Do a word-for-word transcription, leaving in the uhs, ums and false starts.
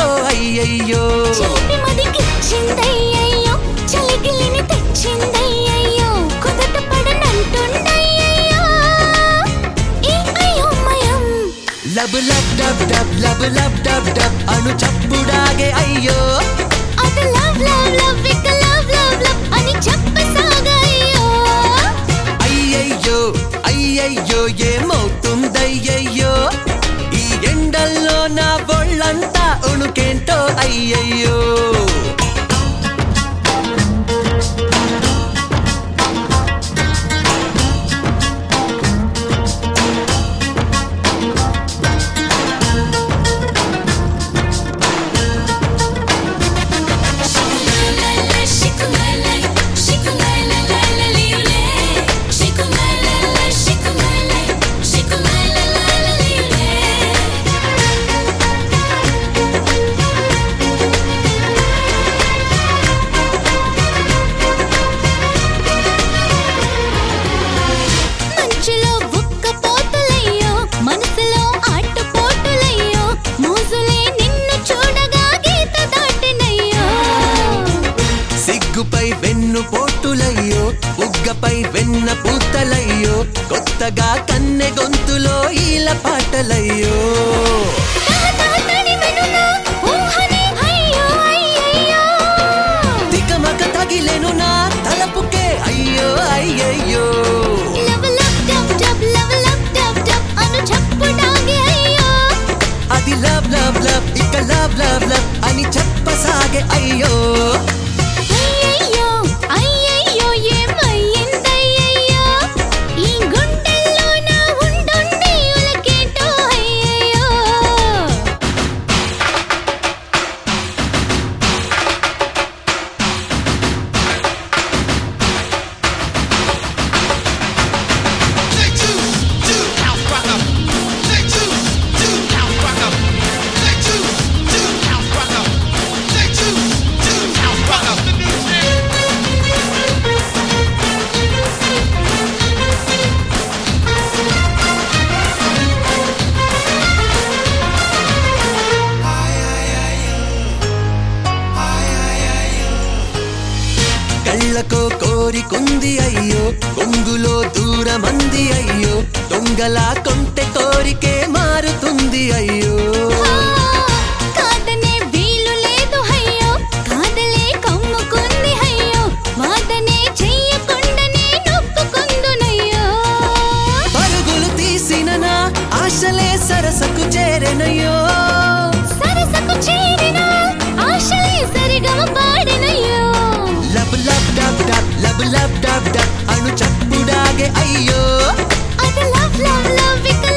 ఉలకేంటో అయ్యయ్యో చిలిపి మదికిచ్చిందయ్యయ్యో చలిగిలిని తెచ్చిందయ్యయ్యో కుదట పడనంటుందయ్యయ్యో ఈ అయోమయం lub lub dub dub lub lub dub dub అను చప్పుడాగే అయ్యో అది లవ్ లవ్ లవ్ ఇక లవ్ లవ్ లవ్ అని చెప్పసాగయ్యో అయ్యయ్యో అయ్యయ్యో ఏమవుతుందయ్యయ్యో ఈ ఎండల్లో నా ఒళ్ళంతా ఉణుకేంటో అయ్యయ్యో మంచులో ఉక్కపోతలయ్యో మనసులో ఆటపోటులయ్యో మోజులే నిన్ను చూడగా గీత దాటినయ్యో సిగ్గుపై వెన్ను పోటులయ్యో ఉగ్గపై వెన్న పూతలయ్యో కొత్తగా కన్నె గొంతులో ఈల పాటలయ్యో తాతాతడి వెనునా ఊహనే అయ్యో అయ్యయ్యో తికమక తగిలెను నా తలపుకే అయ్యో అయ్యయ్యో love love dub dub love love dub dub అను చప్పుడాగే అయ్యో అది లవ్ లవ్ లవ్ ఇక లవ్ లవ్ లవ్ అని చెప్పసాగే అయ్యో అయ్యయ్యో అయ్యయ్యో ఏమయ్యిందయ్యయ్యో ఈ గుండెల్లో నా ఉండుండి ఉలకేంటో అయ్యయ్యో Take two, two, house rock up. Take two, two, house rock up. Take two, two, house rock up. Take two, two, house rock up. The new shit. కళ్ళకో కోరికుంది అయ్యో కొంగులో దూరమంది అయ్యో దొంగలా కొంటె కోరికే మారుతుంది అయ్యో కాదనే వీలు లేదు అయ్యో కాదలే కమ్ముకుంది అయ్యో వాదనే చెయ్యకుండానే నొప్పుకుందునయ్యో పరుగులు తీసిన నా ఆశలే సరసకు చేరెనయ్యో సరసకు చేరిన ఆశలే సరిగమ పాడినయ్యో lub lub dub dub lub lub dub dub అను చప్పుడాగే అయ్యో అది లవ్ లవ్ లవ్ ఇక